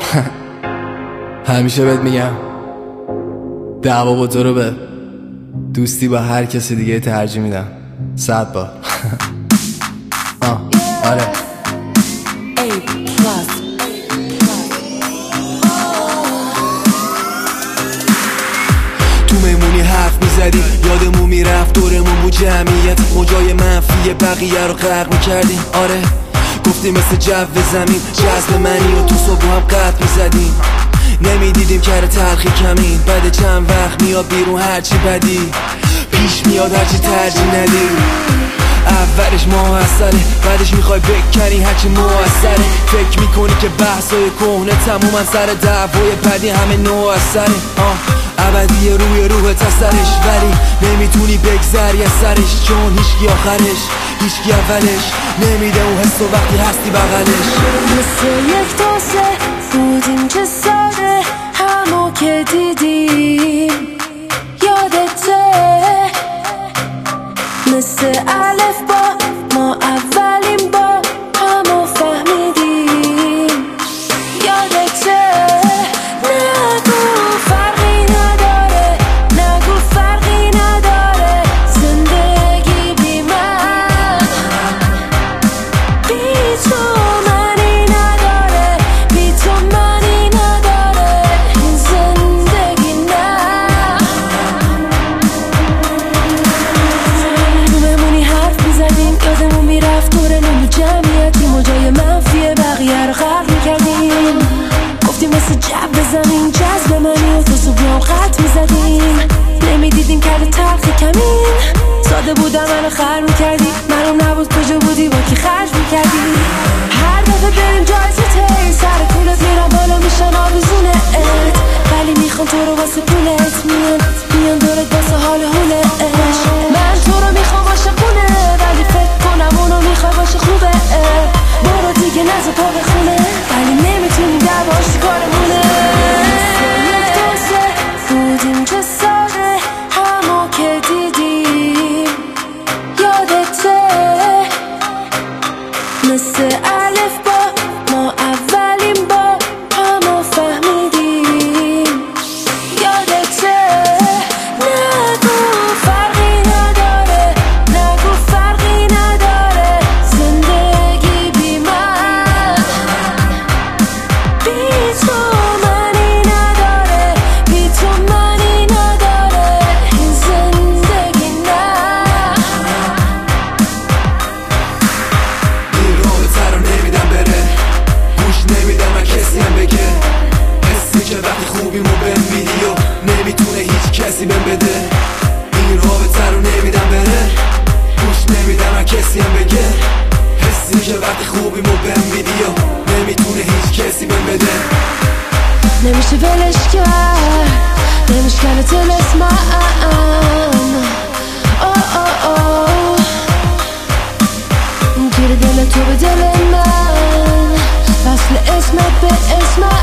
همیشه بهت میگم دعوا با تو رو به دوستی با هر کسی دیگه ترجیح میدم 100 بار. آره تو مهمونی حرف میزدیم یادمون میرفت دورمون بود جمعیت موجای منفی بقیه رو غرق میکردیم. آره گفتیم مثل جو زمین جذب منی و تو صبح هم قد میزدیم. نمیدیدیم کار تلخی کمین بعد چند وقت میاد بیرون هرچی بدی پیش میاد هرچی ترجیح ندی. اولش موثره بعدش میخوای بکنی هرچی موثره. فکر میکنی که بحثای کهنه تمومن سر دعوای بدی همه نوع اثره. ابدی روی روح اثرش ولی نمیتونی بگذری از سرش چون هیچکی آخرش هیچکی اولش نمیده اون حس و وقتی هستی بغلش. مثل یک تاسه بودیم که ساده همو که دیدیم یادته مثل الف با ما اولین با همو فهمیدیم یادته. نگو فرقی نداره نگو فرقی نداره زندگی بی من بی تو منی نداره بی تو منی نداره این زندگی نه. تو بمونی حرف میزدیم یادمون میرفت دورمون جمعیتی موجای منفی بقیه رو غرق میکردیم. گفتیم مثل جو زمین جذب منی و تو صبح قط میزدیم. نمیدیدیم کار تلخی کمین ساده بودم منو خر میکردی منو نبود کجا بودی با کی خرج میکردی. هر دفعه بریم جایزه تی سر پولت میرم بالا میشن آویزونه ات ولی میخوام تو رو واسه پولت میان دورت واسه حال حولت. من تو رو میخوام عاشقونه ولی فکر کنم اونو میخوای باشه خوبه. برو دیگه نزا پا بخونه ولی نمیتونی دعواش تو کارمونه. یک دوسته بودیم که ساده همو که دیدیم یادته مثل الف با ما اولین با همو فهمیدیم یادته. نگو فرقی نداره نگو فرقی نداره زندگی بی من بی تو منی نداره بی تو منی نداره این زندگی نه. این رابطه رو نمیدم بره گوش نمیدم من کسی هم بگه حسی که وقتی خوبیمو بهم میدی و نمیتونه هیچ کسی بهم بده. این رابطه رو نمیدم بره گوش نمیدم من کسی هم بگه حسی که وقتی خوبیمو بهم میدی و نمیتونه هیچ کسی بهم بده. نمیشه ولش کرد نمیشکنه تلسمم گیر دل تو به دل من وصل اسمت به اسمم.